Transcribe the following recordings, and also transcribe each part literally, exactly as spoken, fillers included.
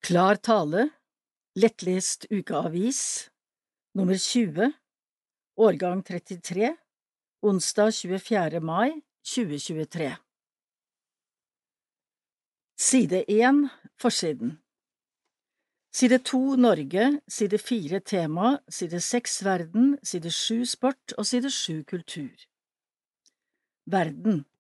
Klar tale, lettlest ukeavis, nummer tjue, årgang trettitre, onsdag tjuefjerde mai tjue tjuetre. Side én, forsiden. Side to, Norge, side fire, tema, side seks, verden, side sju, sport og side sju, kultur. Verden.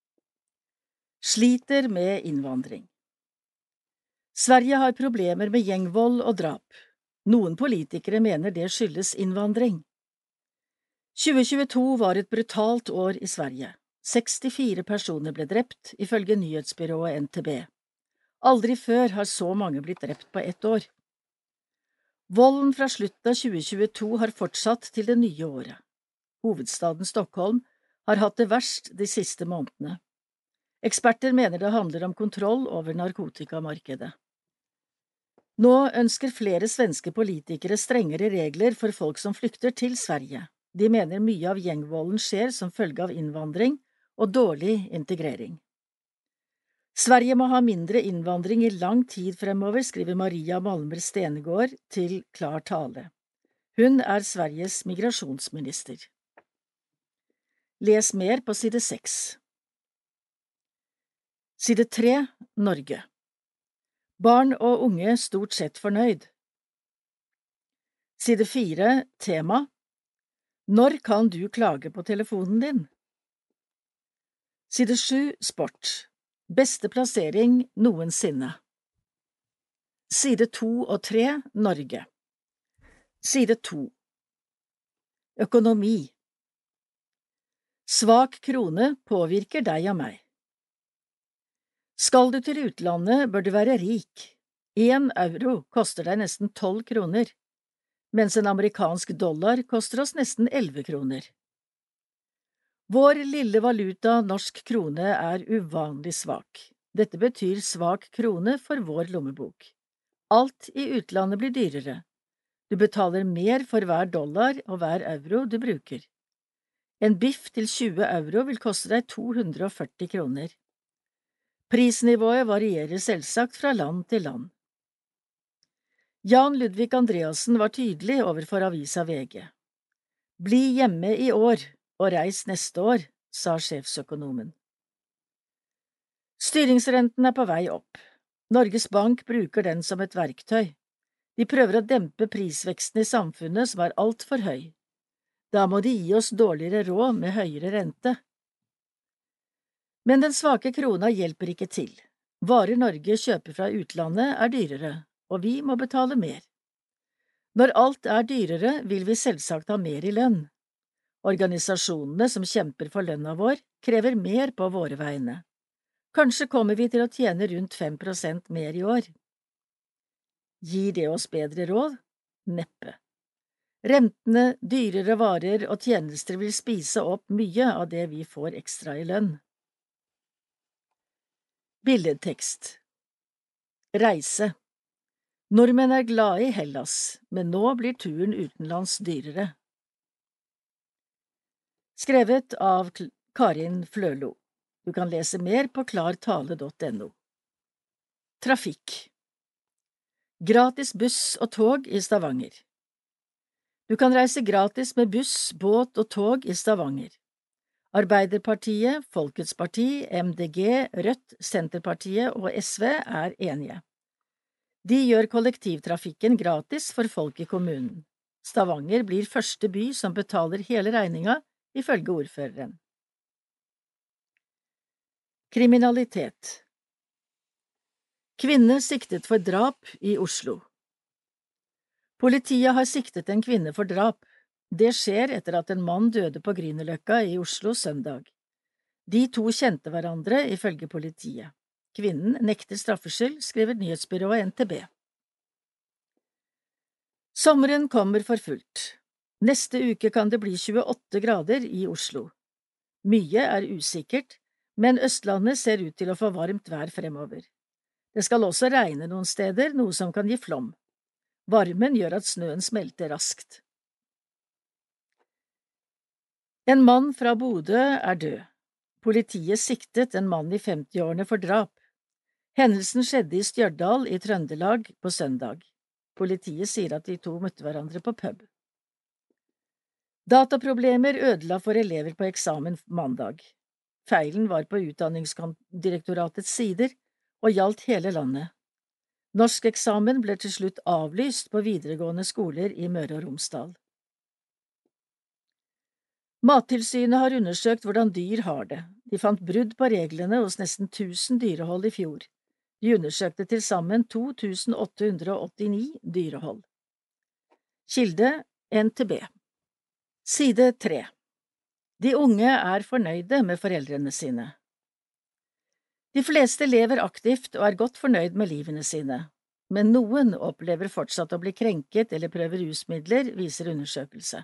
Sliter med innvandring. Sverige har problemer med gjengvold og drap. Noen politikere mener det skyldes innvandring. tjue tjueto var et brutalt år i Sverige. sekstifire personer ble drept, ifølge nyhetsbyrået N T B. Aldri før har så mange blitt drept på ett år. Volden fra slutten av tjue tjueto har fortsatt til det nye året. Hovedstaden Stockholm har hatt det verst de siste månedene. Eksperter mener det handler om kontroll over narkotikamarkedet. Nå ønsker flere svenske politikere strengere regler for folk som flykter til Sverige. De mener mye av gjengvolden skjer som følge av innvandring og dårlig integrering. Sverige må ha mindre innvandring i lang tid fremover, skriver Maria Malmer Stenegård til Klar tale. Hun er Sveriges migrasjonsminister. Les mer på side seks. Side tre, Norge. Barn og unge stort sett fornøyd. Side fire, tema. Når kan du klage på telefonen din? Side sju, sport. Beste plassering noensinne. Side to og tre, Norge. Side to. Økonomi. Svak krone påvirker deg og meg. Skal du til utlandet, bør du være rik. Én euro koster deg nesten tolv kroner, mens en amerikansk dollar koster oss nesten elleve kroner. Vår lille valuta, norsk krone, er uvanlig svak. Dette betyr svak krone for vår lommebok. Alt i utlandet blir dyrere. Du betaler mer for hver dollar og hver euro du bruker. En biff til tjue euro vil koste deg to hundre og førti kroner. Prisnivået varierer selvsagt fra land til land. Jan Ludvig Andreassen var tydelig overfor avisa V G. Bli hjemme i år og reis neste år, sa sjefsøkonomen. Styringsrenten er på vei opp. Norges Bank bruker den som et verktøy. De prøver å dempe prisveksten i samfunnet som er alt for høy. Da må de gi oss dårligere råd med høyere rente. Men den svake krona hjelper ikke til. Varer Norge kjøper fra utlandet er dyrere, og vi må betale mer. Når alt er dyrere, vil vi selvsagt ha mer i lønn. Organisasjonene som kjemper for lønna vår, krever mer på våre vegne. Kanskje kommer vi til å tjene rundt fem prosent mer i år. Gir det oss bedre råd? Neppe. Rentene, dyrere varer og tjenester vil spise opp mye av det vi får ekstra i lønn. Billedtekst. Reise. Nordmenn er glade i Hellas, men nå blir turen utenlands dyrere. Skrevet av Karin Flølo. Du kan lese mer på klartale punktum no. Trafikk. Gratis buss og tog i Stavanger. Du kan reise gratis med buss, båt og tog i Stavanger. Arbeiderpartiet, Folkets Parti, M D G, Rødt, Senterpartiet og S V er enige. De gjør kollektivtrafikken gratis for folk i kommunen. Stavanger blir første by som betaler hele regninga, ifølge ordføreren. Kriminalitet. Kvinne siktet for drap i Oslo. Politiet har siktet en kvinne for drap. Det skjer etter at en mann døde på Grünerløkka i Oslo søndag. De to kjente hverandre, ifølge politiet. Kvinnen nekter straffskyld, skriver nyhetsbyrået N T B. Sommeren kommer for fullt. Neste uke kan det bli tjueåtte grader i Oslo. Mye er usikkert, men Østlandet ser ut til å få varmt vær fremover. Det skal også regne noen steder, noe som kan gi flom. Varmen gjør at snøen smelter raskt. En mann fra Bodø er død. Politiet siktet en mann i femtiårene for drap. Hendelsen skjedde i Stjørdal i Trøndelag på søndag. Politiet sier at de to møtte hverandre på pub. Dataproblemer ødela for elever på eksamen mandag. Feilen var på Utdanningsdirektoratets sider og gjaldt hele landet. Norskeksamen ble til slutt avlyst på videregående skoler i Møre og Romsdal. Mattilsynet har undersøkt hvordan dyr har det. De fant brudd på reglene hos nesten tusen dyrehold i fjor. De undersøkte til sammen to tusen åtte hundre åttini dyrehold. Kilde N T B. Side tre. De unge er fornøyde med foreldrene sine. De fleste lever aktivt og er godt fornøyd med livene sine, men noen opplever fortsatt å bli krenket eller prøve rusmidler, viser undersøkelse.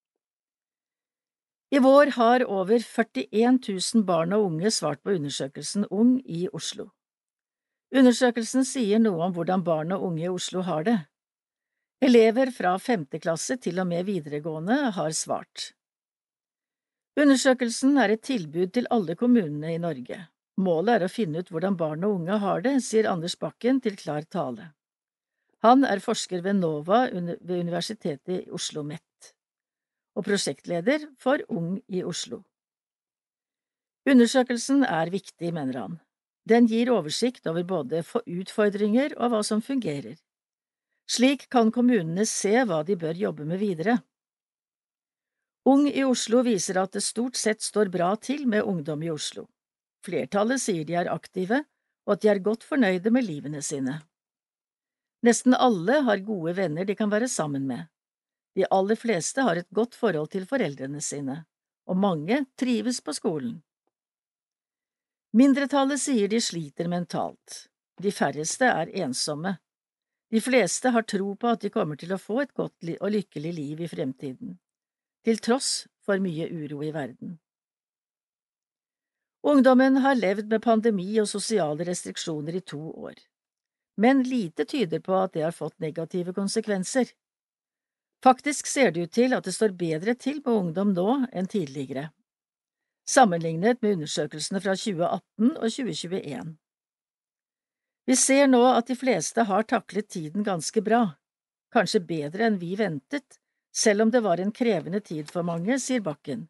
I vår har over førtien tusen barn og unge svart på undersøkelsen Ung i Oslo. Undersøkelsen sier noe om hvordan barn og unge i Oslo har det. Elever fra femte klasse til og med videregående har svart. Undersøkelsen er et tilbud til alle kommunene i Norge. Målet er å finne ut hvordan barn og unge har det, sier Anders Bakken til Klar Tale. Han er forsker ved NOVA ved Universitetet i Oslo OsloMet og prosjektleder for Ung i Oslo. Undersøkelsen er viktig, mener han. Den gir oversikt over både utfordringer og hva som fungerer. Slik kan kommunene se hva de bør jobbe med videre. Ung i Oslo viser at det stort sett står bra til med ungdom i Oslo. Flertallet sier de er aktive, og at de er godt fornøyde med livene sine. Nesten alle har gode venner de kan være sammen med. De aller fleste har et godt forhold til foreldrene sine, og mange trives på skolen. Mindretallet sier de sliter mentalt. De færreste er ensomme. De fleste har tro på at de kommer til å få et godt og lykkelig liv i fremtiden, til tross for mye uro i verden. Ungdommen har levd med pandemi og sosiale restriksjoner i to år, men lite tyder på at det har fått negative konsekvenser. Faktisk ser det ut til at det står bedre til med ungdom nå enn tidligere, sammenlignet med undersøkelsene fra tjue atten og tjue tjueen. Vi ser nå at de fleste har taklet tiden ganske bra, kanskje bedre enn vi ventet, selv om det var en krevende tid for mange, sier Bakken.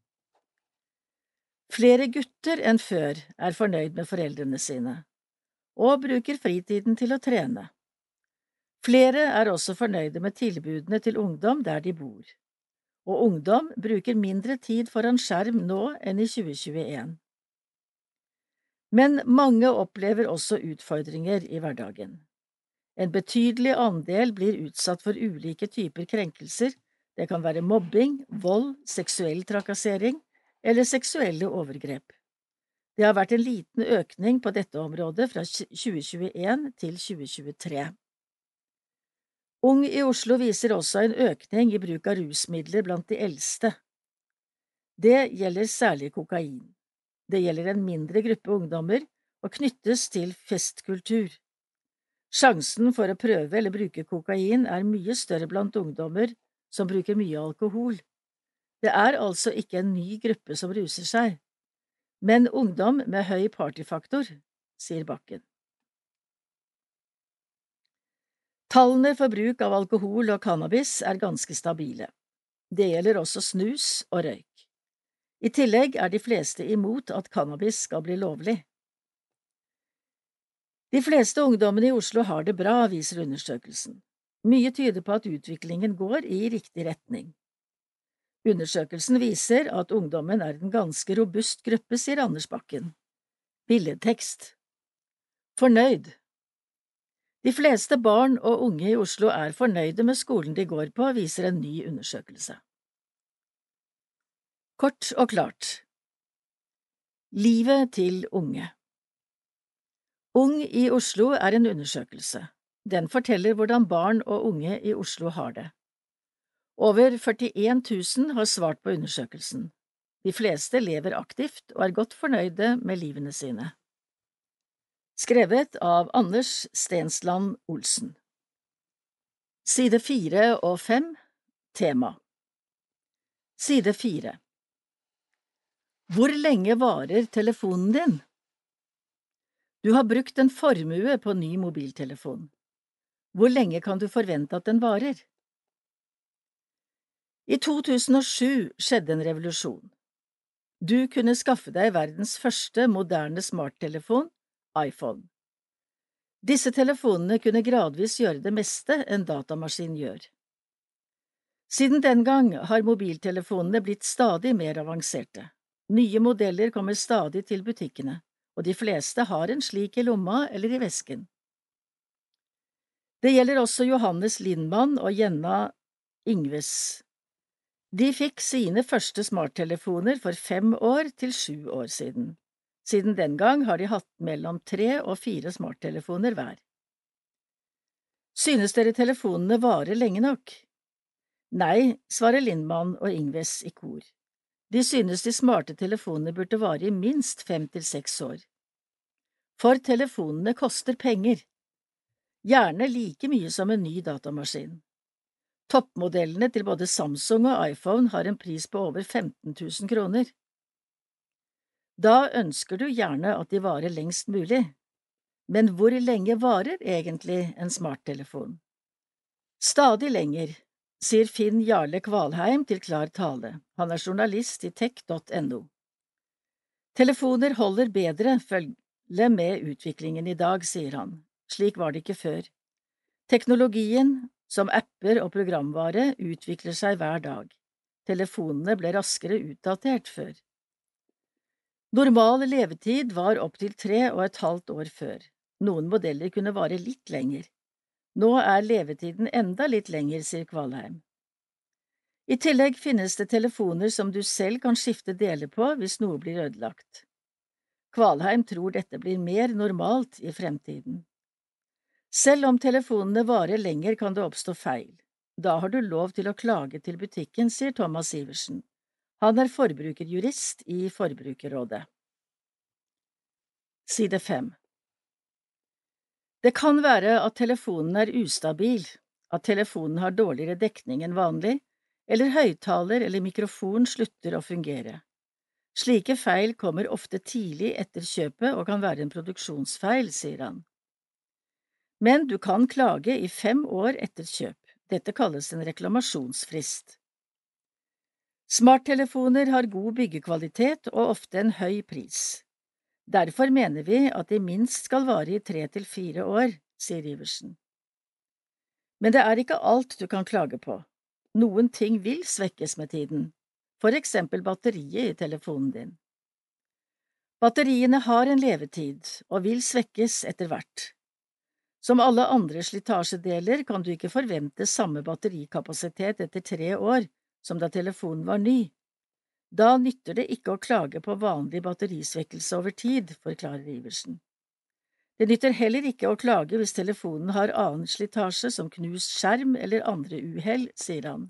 Flere gutter enn før er fornøyd med foreldrene sine, og bruker fritiden til å trene. Flere er også fornøyde med tilbudene til ungdom der de bor, og ungdom bruker mindre tid foran skjerm nå enn i tjue tjueen. Men mange opplever også utfordringer i hverdagen. En betydelig andel blir utsatt for ulike typer krenkelser, det kan være mobbing, vold, seksuell trakassering eller seksuelle overgrep. Det har vært en liten økning på dette området fra tjue tjueen til tjue tjuetre. Ung i Oslo viser også en økning i bruk av rusmidler blant de eldste. Det gjelder særlig kokain. Det gjelder en mindre gruppe ungdommer og knyttes til festkultur. Sjansen for å prøve eller bruke kokain er mye større blant ungdommer som bruker mye alkohol. Det er altså ikke en ny gruppe som ruser seg, men ungdom med høy partyfaktor, sier Bakken. Tallene for bruk av alkohol og cannabis er ganske stabile. Det gjelder også snus og røyk. I tillegg er de fleste imot at cannabis skal bli lovlig. De fleste ungdommene i Oslo har det bra, viser undersøkelsen. Mye tyder på at utviklingen går i riktig retning. Undersøkelsen viser at ungdommen er en ganske robust gruppe, sier Anders Bakken. Billedtekst. Fornøyd. De fleste barn og unge i Oslo er fornøyde med skolen de går på, viser en ny undersøkelse. Kort og klart. Livet til unge. Ung i Oslo er en undersøkelse. Den forteller hvordan barn og unge i Oslo har det. Over førtien tusen har svart på undersøkelsen. De fleste lever aktivt og er godt fornøyde med livene sine. Skrevet av Anders Stensland Olsen. Side fire og fem. Tema. Side fire. Hvor lenge varer telefonen din? Du har brukt en formue på ny mobiltelefon. Hvor lenge kan du forvente at den varer? I to tusen og sju skjedde en revolusjon. Du kunne skaffe deg verdens første moderne smarttelefon, iPhone. Disse telefonene kunne gradvis gjøre det meste en datamaskin gjør. Siden den gang har mobiltelefonene blitt stadig mer avanserte. Nye modeller kommer stadig til butikkene, og de fleste har en slik i lomma eller i vesken. Det gjelder også Johannes Lindmann og Jenna Ingves. De fikk sine første smarttelefoner for fem år til sju år siden. Siden den gang har de hatt mellom tre og fire smarttelefoner hver. Synes dere telefonene varer lenge nok? Nei, svarer Lindmann og Ingves i kor. De synes de smarte telefonene burde vare i minst fem til seks år. For telefonene koster penger. Gjerne like mye som en ny datamaskin. Toppmodellene til både Samsung og iPhone har en pris på over femten tusen kroner. Da ønsker du gjerne at de varer lengst mulig. Men hvor lenge varer egentlig en smarttelefon? Stadig lenger, sier Finn Jarle Kvalheim til Klar Tale. Han er journalist i tech punktum no. Telefoner holder bedre følge med utviklingen i dag, sier han. Slik var det ikke før. Teknologien, som apper og programvare, utvikler seg hver dag. Telefonene ble raskere utdatert før. Normal levetid var opp til tre og et halvt år før. Noen modeller kunne vare litt lenger. Nå er levetiden enda litt lenger, sier Kvalheim. I tillegg finnes det telefoner som du selv kan skifte deler på hvis noe blir ødelagt. Kvalheim tror dette blir mer normalt i fremtiden. Selv om telefonene varer lenger, kan det oppstå feil. Da har du lov til å klage til butikken, sier Thomas Iversen. Han er forbrukerjurist i Forbrukerrådet. Side fem. Det kan være at telefonen er ustabil, at telefonen har dårligere dekning enn vanlig, eller høyttaler eller mikrofon slutter å fungere. Slike feil kommer ofte tidlig etter kjøpet og kan være en produksjonsfeil, sier han. Men du kan klage i fem år etter kjøp. Dette kalles en reklamasjonsfrist. Smarttelefoner har god byggekvalitet og ofte en høy pris. Derfor mener vi at de minst skal vare i tre til fire år, sier Iversen. Men det er ikke alt du kan klage på. Noen ting vil svekkes med tiden, for eksempel batteriet i telefonen din. Batteriene har en levetid og vil svekkes etter hvert. Som alle andre slitasjedeler kan du ikke forvente samme batterikapasitet etter tre år som da telefonen var ny. Da nytter det ikke å klage på vanlig batterisvekkelse over tid, forklarer Iversen. Det nytter heller ikke å klage hvis telefonen har annen slitasje som knust skjerm eller andre uhell, sier han.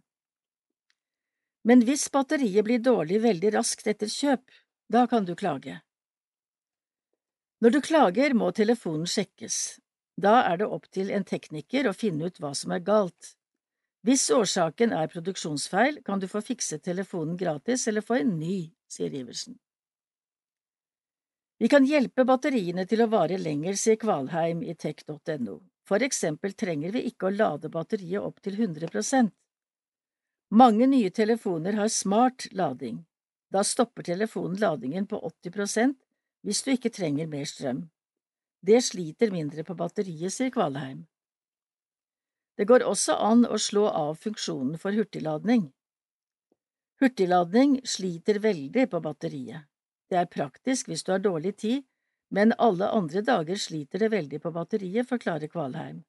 Men hvis batteriet blir dårlig veldig raskt etter kjøp, da kan du klage. Når du klager, må telefonen sjekkes. Da er det opp til en tekniker å finne ut hva som er galt. Hvis årsaken er produksjonsfeil, kan du få fikset telefonen gratis eller få en ny, sier Iversen. Vi kan hjelpe batteriene til å vare lenger, sier Kvalheim i tech punktum no. For eksempel trenger vi ikke å lade batteriet opp til hundre prosent. Mange nye telefoner har smart lading. Da stopper telefonen ladingen på åtti prosent hvis du ikke trenger mer strøm. Det sliter mindre på batteriet, sier Kvalheim. Det går også an å slå av funksjonen for hurtigladning. Hurtigladning sliter veldig på batteriet. Det er praktisk hvis du har dårlig tid, men alle andre dager sliter det veldig på batteriet, forklarer Kvalheim.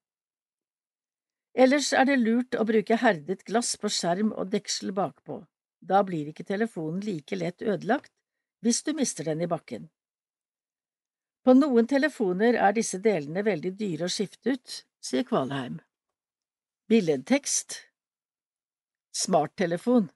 Ellers er det lurt å bruke herdet glass på skjerm og deksel bakpå. Da blir ikke telefonen like lett ødelagt hvis du mister den i bakken. På noen telefoner er disse delene veldig dyre å skifte ut, sier Kvalheim. Billedtekst. Smarttelefon.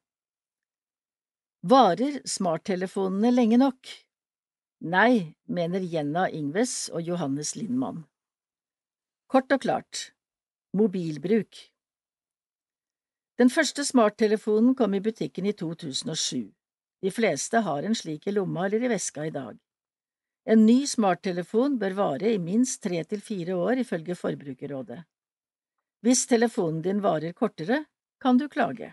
Varer smarttelefonene lenge nok? Nei, mener Jenna Ingves og Johannes Lindmann. Kort og klart. Mobilbruk. Den første smarttelefonen kom i butikken i to tusen og sju. De fleste har en slik i lomma eller i veska i dag. En ny smarttelefon bør vare i minst tre til fire år ifølge Forbrukerrådet. Hvis telefonen din varer kortere, kan du klage.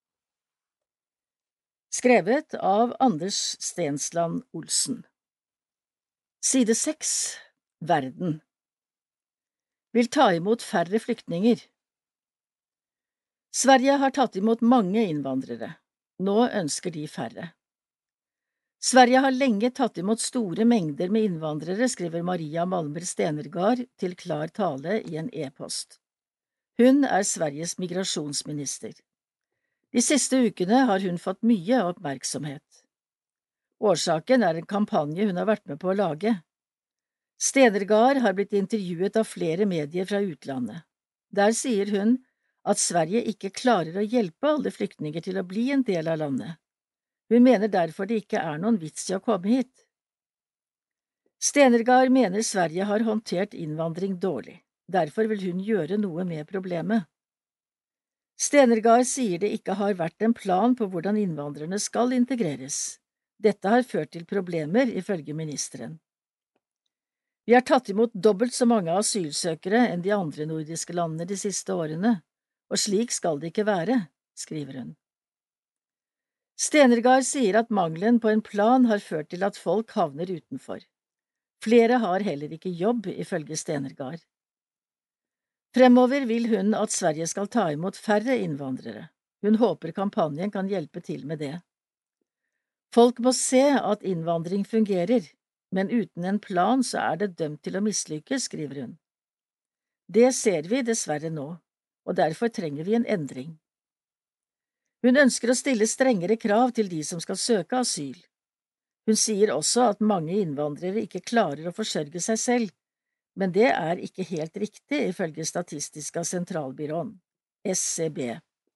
Skrevet av Anders Stensland Olsen. Side seks. Verden. Vil ta imot færre flyktninger. Sverige har tatt imot mange innvandrere. Nå ønsker de færre. Sverige har lenge tatt imot store mengder med innvandrere, skriver Maria Malmer Stenergard til Klar Tale i en e-post. Hun er Sveriges migrasjonsminister. De siste ukene har hun fått mye oppmerksomhet. Årsaken er en kampanje hun har vært med på å lage. Stenergard har blitt intervjuet av flere medier fra utlandet. Der sier hun at Sverige ikke klarer å hjelpe alle flyktninger til å bli en del av landet. Hun mener derfor det ikke er noen vits i å komme hit. Stenergard mener Sverige har håndtert innvandring dårlig. Derfor vil hun gjøre noe med problemet. Stenergard sier det ikke har vært en plan på hvordan innvandrerne skal integreres. Dette har ført til problemer, ifølge ministeren. Vi har tatt imot dobbelt så mange asylsøkere enn de andre nordiske landene de siste årene, og slik skal det ikke være, skriver hun. Stenergard sier at mangelen på en plan har ført til at folk havner utenfor. Flere har heller ikke jobb, ifølge Stenergard. Fremover vil hun at Sverige skal ta imot færre innvandrere. Hun håper kampanjen kan hjelpe til med det. Folk må se at innvandring fungerer, men uten en plan så er det dømt til å mislykkes, skriver hun. Det ser vi dessverre nå, og derfor trenger vi en endring. Hun ønsker å stille strengere krav til de som skal søke asyl. Hun sier også at mange innvandrere ikke klarer å forsørge seg selv, men det er ikke helt riktig ifølge Statistiska sentralbyrån, S C B.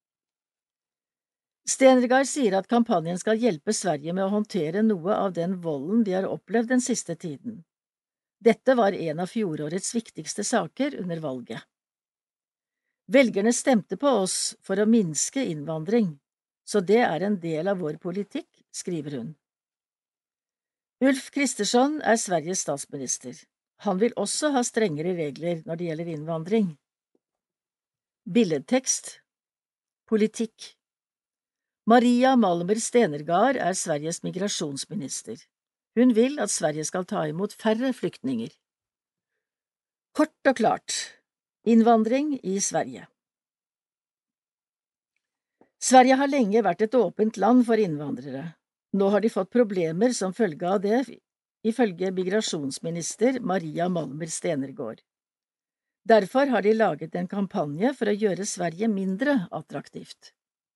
Stenergard sier at kampanjen skal hjelpe Sverige med å håndtere noe av den volden de har opplevd den siste tiden. Dette var en av fjorårets viktigste saker under valget. Velgerne stemte på oss for å minske innvandring, så det er en del av vår politikk, skriver hun. Ulf Kristersson er Sveriges statsminister. Han vil også ha strengere regler når det gjelder innvandring. Billedtekst. Politikk. Maria Malmer Stenergard er Sveriges migrasjonsminister. Hun vil at Sverige skal ta imot færre flyktninger. Kort og klart. Innvandring i Sverige. Sverige har lenge vært et åpent land for innvandrere. Nå har de fått problemer som følge av det, ifølge migrasjonsminister Maria Malmer Stenergard. Derfor har de laget en kampanje for å gjøre Sverige mindre attraktivt.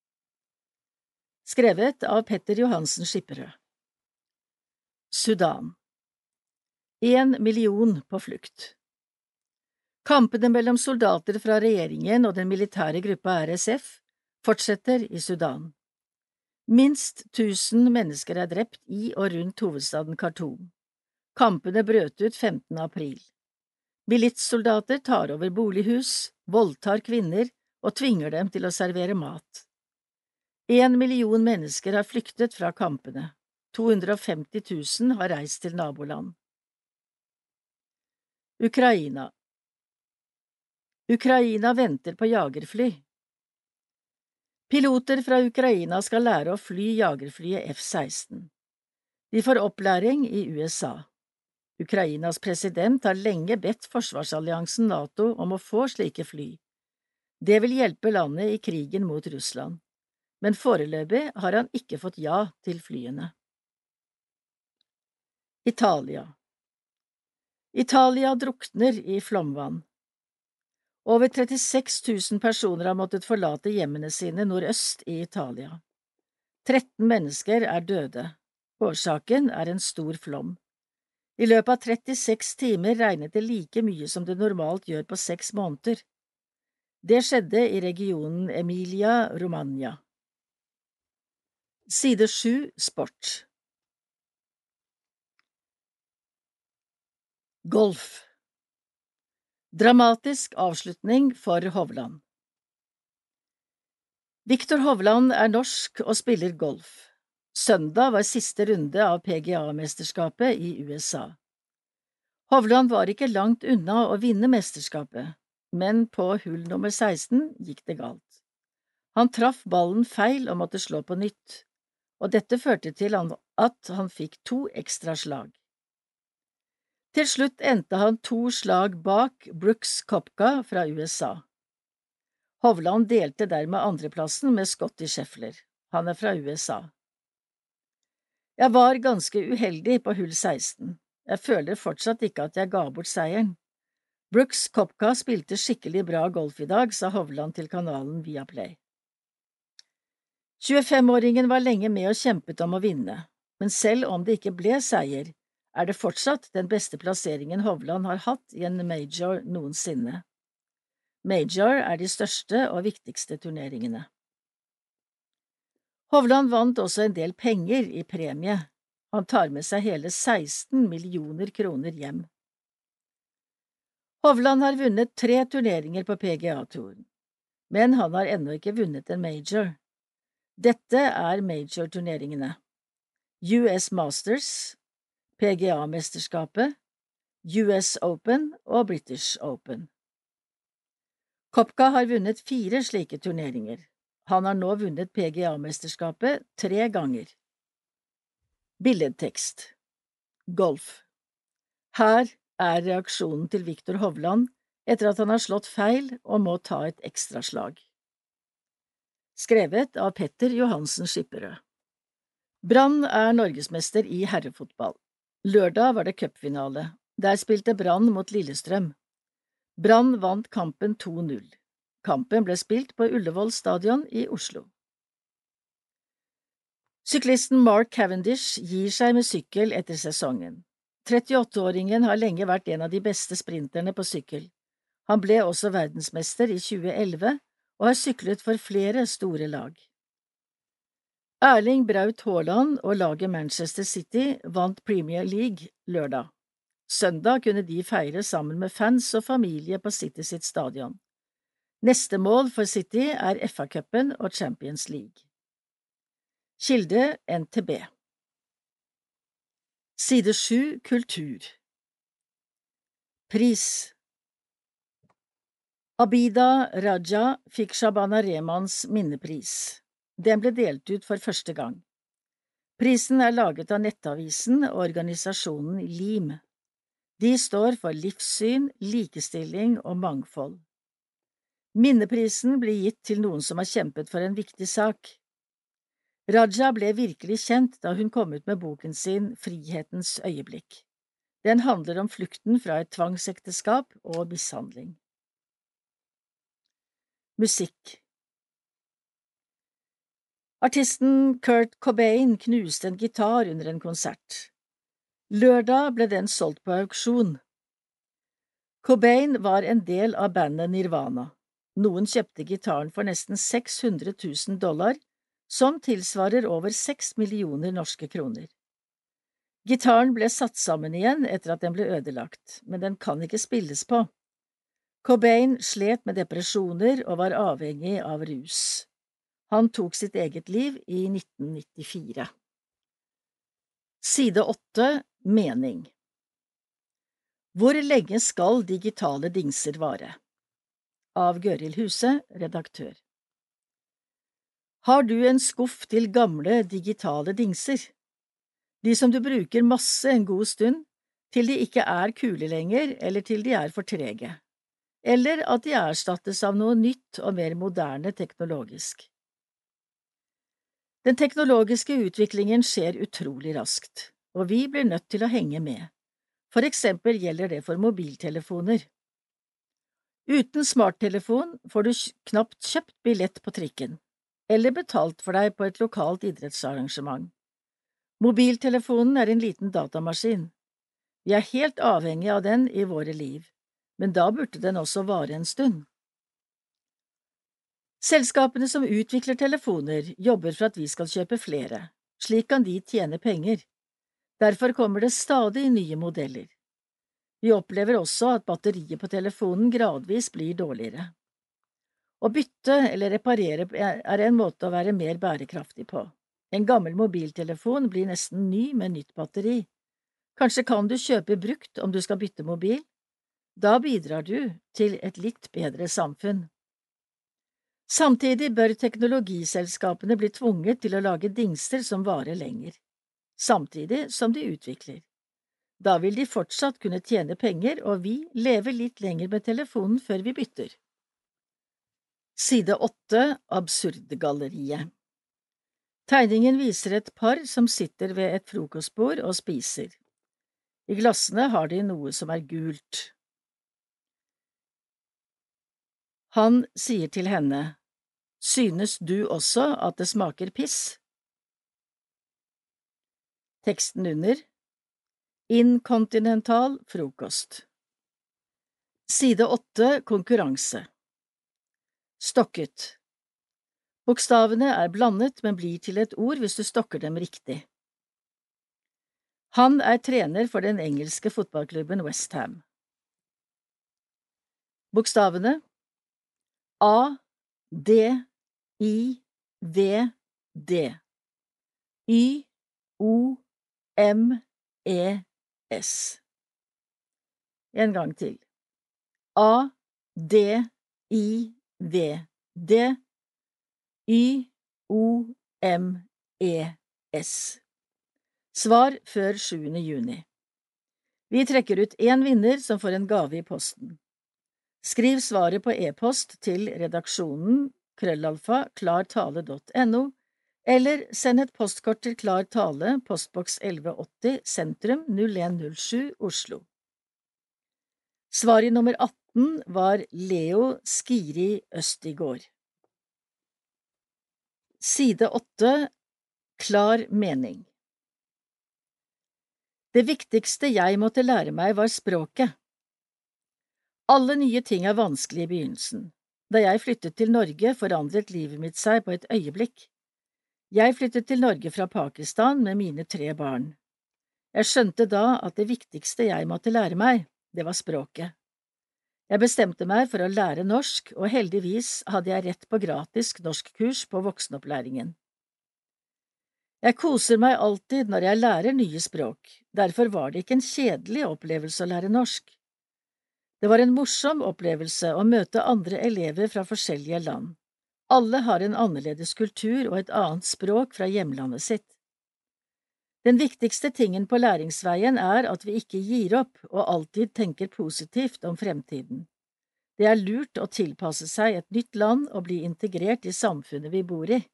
Skrevet av Petter Johansen Skipperød. Sudan. En million på flukt. Kampene mellom soldater fra regjeringen og den militære gruppa R S F fortsetter i Sudan. Minst tusen mennesker er drept i og rundt hovedstaden Khartoum. Kampene brøt ut femtende april. Militssoldater tar over bolighus, voldtar kvinner og tvinger dem til å servere mat. En million mennesker har flyktet fra kampene. to hundre og femti tusen har reist til naboland. Ukraina. Ukraina venter på jagerfly. Piloter fra Ukraina skal lære å fly jagerflyet F seksten. De får opplæring i U S A. Ukrainas president har lenge bedt forsvarsalliansen NATO om å få slike fly. Det vil hjelpe landet i krigen mot Russland, men foreløpig har han ikke fått ja til flyene. Italia. Italia drukner i flomvann. Over trettiseks tusen personer har måttet forlate hjemmene sine nordøst i Italia. tretten mennesker er døde. Årsaken er en stor flom. I løpet av trettiseks timer regnet det like mye som det normalt gjør på seks måneder. Det skjedde i regionen Emilia-Romagna. Side sju. Sport. Golf. Dramatisk avslutning for Hovland. Viktor Hovland er norsk og spiller golf. Søndag var siste runde av P G A-mesterskapet i U S A. Hovland var ikke langt unna å vinne mesterskapet, men på hull nummer seksten gikk det galt. Han traff ballen feil og måtte slå på nytt, og dette førte til at han fikk to ekstra slag. Til slutt endte han to slag bak Brooks Koepka fra U S A. Hovland delte dermed andreplassen med Scotty Scheffler. Han er fra U S A. Jeg var ganske uheldig på hull seksten. Jeg føler fortsatt ikke at jeg ga bort seieren. Brooks Koepka spilte skikkelig bra golf i dag, sa Hovland til kanalen Viaplay. tjuefemåringen var lenge med og kjempet om å vinne, men selv om det ikke ble seier, er det fortsatt den beste plasseringen Hovland har hatt i en major noensinne. Major er de største og viktigste turneringene. Hovland vant også en del penger i premie. Han tar med seg hele seksten millioner kroner hjem. Hovland har vunnet tre turneringer på P G A-touren, men han har ennå ikke vunnet en major. Dette er major-turneringene: U S Masters, P G A-mesterskapet, U S Open og British Open. Koepka har vunnet fire slike turneringer. Han har nå vunnet P G A-mesterskapet tre ganger. Billedtekst. Golf. Her er reaksjonen til Viktor Hovland etter at han har slått feil og må ta et ekstraslag. Skrevet av Petter Johansen Skipperød. Brann er norgesmester i herrefotball. Lørdag var det cupfinale. Der spilte Brann mot Lillestrøm. Brann vant kampen to null. Kampen ble spilt på Ullevål stadion i Oslo. Syklisten Mark Cavendish gir seg med sykkel etter sesongen. trettiåtteåringen har lenge vært en av de beste sprinterne på sykkel. Han ble også verdensmester i tjue elleve og har syklet for flere store lag. Erling Braut Haaland og laget Manchester City vant Premier League lørdag. Søndag kunne de feire sammen med fans og familie på City sitt stadion. Neste mål for City er F A-cupen og Champions League. Kilde N T B. Side sju Kultur. Pris. Abida Raja fikk Shabana Rehmans minnepris. Den ble delt ut for første gang. Prisen er laget av nettavisen og organisasjonen LIM. De står for livssyn, likestilling og mangfold. Minneprisen blir gitt til noen som har kjempet for en viktig sak. Raja ble virkelig kjent da hun kom ut med boken sin Frihetens øyeblikk. Den handler om flukten fra et tvangsekteskap og mishandling. Musikk. Artisten Kurt Cobain knuste en gitar under en konsert. Lørdag ble den solgt på auksjon. Cobain var en del av bandet Nirvana. Noen kjøpte gitaren for nesten seks hundre tusen dollar, som tilsvarer over seks millioner norske kroner. Gitaren ble satt sammen igjen etter at den ble ødelagt, men den kan ikke spilles på. Cobain slet med depresjoner og var avhengig av rus. Han tok sitt eget liv i nitten nittifire. Side åtte Mening. Hvor lenge skal digitale dingser vare? Av Gøril Huse, redaktør. Har du en skuff til gamle digitale dingser? De som du bruker masse en god stund, til de ikke er kule lenger, eller til de er for trege. Eller at de erstattes av noe nytt og mer moderne teknologisk. Den teknologiske utviklingen skjer utrolig raskt, og vi blir nødt til å henge med. For eksempel gjelder det for mobiltelefoner. Uten smarttelefon får du knapt kjøpt billett på trikken, eller betalt for deg på et lokalt idrettsarrangement. Mobiltelefonen er en liten datamaskin. Vi er helt avhengig av den i våre liv, men da burde den også vare en stund. Selskapene som utvikler telefoner jobber for at vi skal kjøpe flere, slik kan de tjene penger. Derfor kommer det stadig nye modeller. Vi opplever også at batteriet på telefonen gradvis blir dårligere. Å bytte eller reparere er en måte å være mer bærekraftig på. En gammel mobiltelefon blir nesten ny med nytt batteri. Kanskje kan du kjøpe brukt om du skal bytte mobil? Da bidrar du til et litt bedre samfunn. Samtidig bør teknologiselskapene bli tvunget til å lage dingser som varer lenger, samtidig som de utvikler. Da vil de fortsatt kunne tjene penger, og vi lever litt lenger med telefonen før vi bytter. Side åtte, Absurdgalleriet. Tegningen viser et par som sitter ved et frokostbord og spiser. I glassene har de noe som er gult. Han sier til henne, synes du også at det smaker piss? Teksten under. Inkontinental frokost. Side åtte, konkurranse. Stokket. Bokstavene er blandet, men blir til et ord hvis du stokker dem riktig. Han er trener for den engelske fotballklubben West Ham. Bokstavene A, D, I, V, D. Y, O, M, E, S. En gang til. A, D, I, V, D. Y, O, M, E, S. Svar før sjuende juni. Vi trekker ut én vinner som får en gave i posten. Skriv svaret på e-post til redaksjonen krøllalfa klartale.no, eller send et postkort til Klar Tale, postboks elleve åtti, sentrum null en null sju, Oslo. Svar i nummer atten var Leo Skiri Østigård. Side åtte, Klar mening. Det viktigste jeg måtte lære meg var språket. Alle nye ting er vanskelig i begynnelsen. Da jeg flyttet til Norge, forandret livet mitt seg på et øyeblikk. Jeg flyttet til Norge fra Pakistan med mine tre barn. Jeg skjønte da at det viktigste jeg måtte lære meg, det var språket. Jeg bestemte meg for å lære norsk, og heldigvis hadde jeg rett på gratis norskkurs på voksenopplæringen. Jeg koser meg alltid når jeg lærer nye språk, derfor var det ikke en kjedelig opplevelse å lære norsk. Det var en morsom opplevelse å møte andre elever fra forskjellige land. Alle har en annerledes kultur og et annet språk fra hjemlandet sitt. Den viktigste tingen på læringsveien er at vi ikke gir opp og alltid tenker positivt om fremtiden. Det er lurt å tilpasse seg et nytt land og bli integrert i samfunnet vi bor i.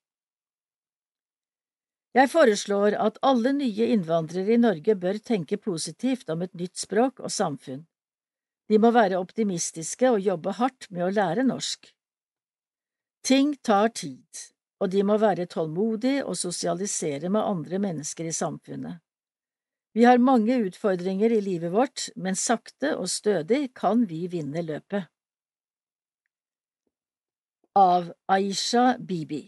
Jeg foreslår at alle nye innvandrere i Norge bør tenke positivt om et nytt språk og samfunn. De må være optimistiske og jobbe hardt med å lære norsk. Ting tar tid, og de må være tålmodige og sosialisere med andre mennesker i samfunnet. Vi har mange utfordringer i livet vårt, men sakte og stødig kan vi vinne løpet. Av Aisha Bibi.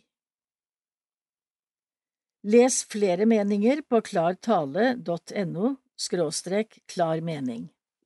Les flere meninger på klartale.no skråstrek klar mening.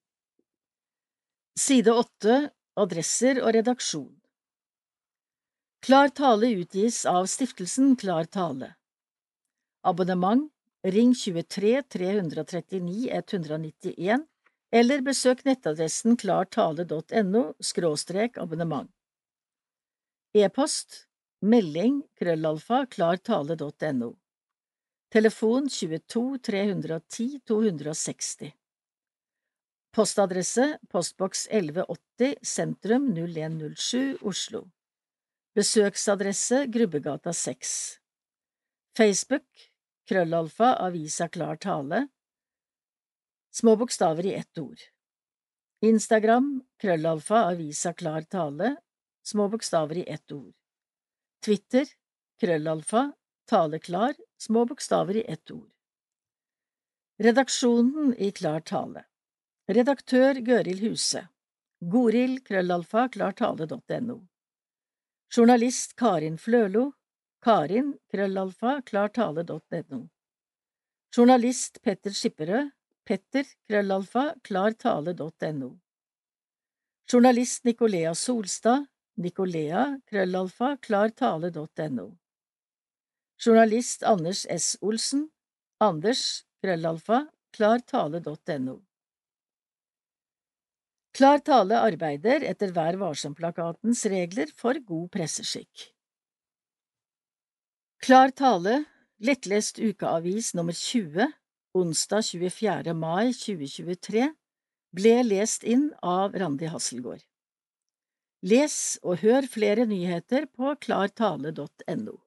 Side åtte, adresser og redaksjon. Klar Tale utgis av stiftelsen Klar Tale. Abonnement, ring tjuetre tre trettini ett nittien, eller besøk nettadressen klartale.no skråstrek abonnement. E-post, melding, krøllalfa, klartale.no. Telefon tjueto tre ti to seksti. Postadresse, postboks elleve åtti, sentrum null en null sju, Oslo. Besøksadresse, Grubbegata seks. Facebook, krøllalfa, avisa Klar Tale. Små bokstaver i ett ord. Instagram, krøllalfa, avisa Klar Tale. Små bokstaver i ett ord. Twitter, krøllalfa, Tale Klar, små bokstaver i ett ord. Redaksjonen i Klar Tale. Redaktør Gøril Huse. Goril, krøllalfa, klartale.no. Journalist Karin Flølo. Karin, krøllalfa, klartale.no. Journalist Petter Skipperød. Petter, krøllalfa, klartale.no. Journalist Nicolea Solstad. Nicolea, krøllalfa, klartale.no. Journalist Anders S. Olsen. Anders, krøllalfa, klartale.no. Klar Tale arbeider etter Vær varsom-plakatens regler for god presseskikk. Klar Tale, lettlest ukeavis nummer tjue, onsdag tjuefjerde mai tjue tjuetre, ble lest inn av Randi Hasselgaard. Les og hør flere nyheter på klartale.no.